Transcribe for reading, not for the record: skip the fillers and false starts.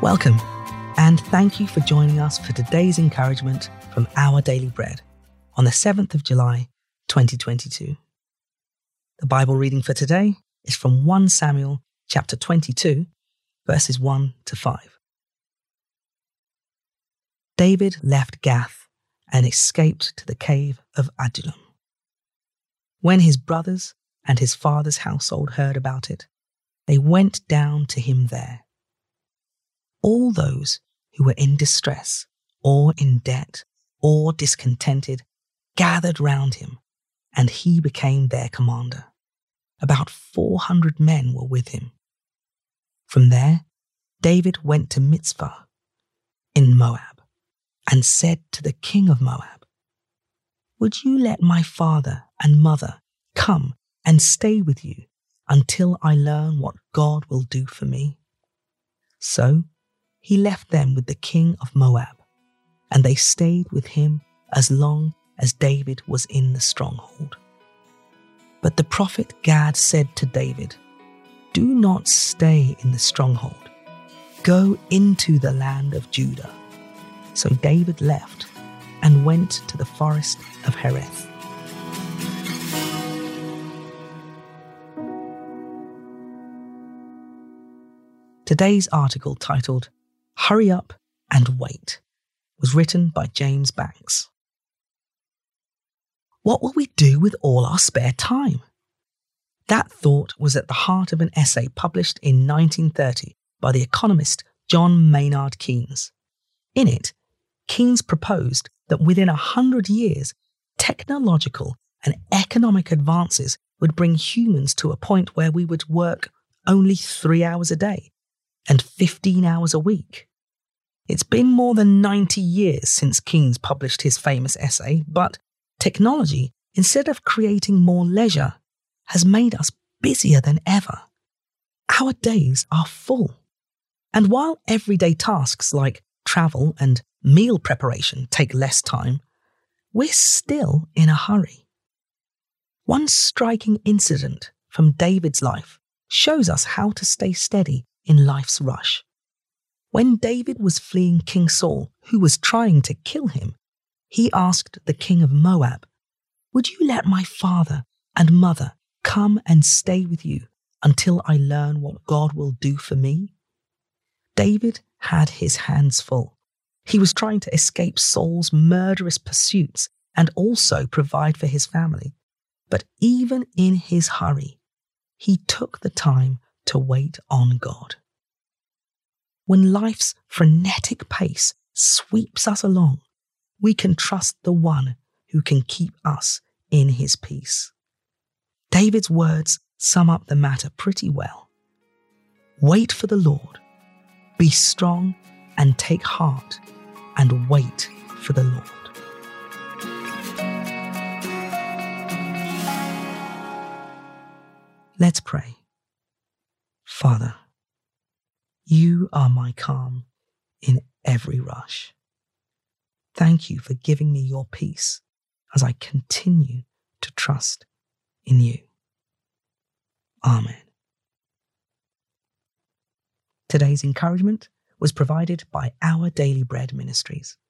Welcome, and thank you for joining us for today's encouragement from Our Daily Bread on the 7th of July, 2022. The Bible reading for today is from 1 Samuel chapter 22, verses 1 to 5. David left Gath and escaped to the cave of Adullam. When his brothers and his father's household heard about it, they went down to him there. All those who were in distress or in debt or discontented gathered round him, and he became their commander. About 400 men were with him. From there, David went to Mizpah in Moab and said to the king of Moab, "Would you let my father and mother come and stay with you until I learn what God will do for me?" So he left them with the king of Moab, and they stayed with him as long as David was in the stronghold. But the prophet Gad said to David, "Do not stay in the stronghold. Go into the land of Judah." So David left and went to the forest of Hereth. Today's article, titled "Hurry Up and Wait," was written by James Banks. What will we do with all our spare time? That thought was at the heart of an essay published in 1930 by the economist John Maynard Keynes. In it, Keynes proposed that within 100 years, technological and economic advances would bring humans to a point where we would work only 3 hours a day and 15 hours a week. It's been more than 90 years since Keynes published his famous essay, but technology, instead of creating more leisure, has made us busier than ever. Our days are full. And while everyday tasks like travel and meal preparation take less time, we're still in a hurry. One striking incident from David's life shows us how to stay steady in life's rush. When David was fleeing King Saul, who was trying to kill him, he asked the king of Moab, "Would you let my father and mother come and stay with you until I learn what God will do for me?" David had his hands full. He was trying to escape Saul's murderous pursuits and also provide for his family. But even in his hurry, he took the time to wait on God. When life's frenetic pace sweeps us along, we can trust the one who can keep us in his peace. David's words sum up the matter pretty well. Wait for the Lord, be strong and take heart, and wait for the Lord. Let's pray. Father, you are my calm in every rush. Thank you for giving me your peace as I continue to trust in you. Amen. Today's encouragement was provided by Our Daily Bread Ministries.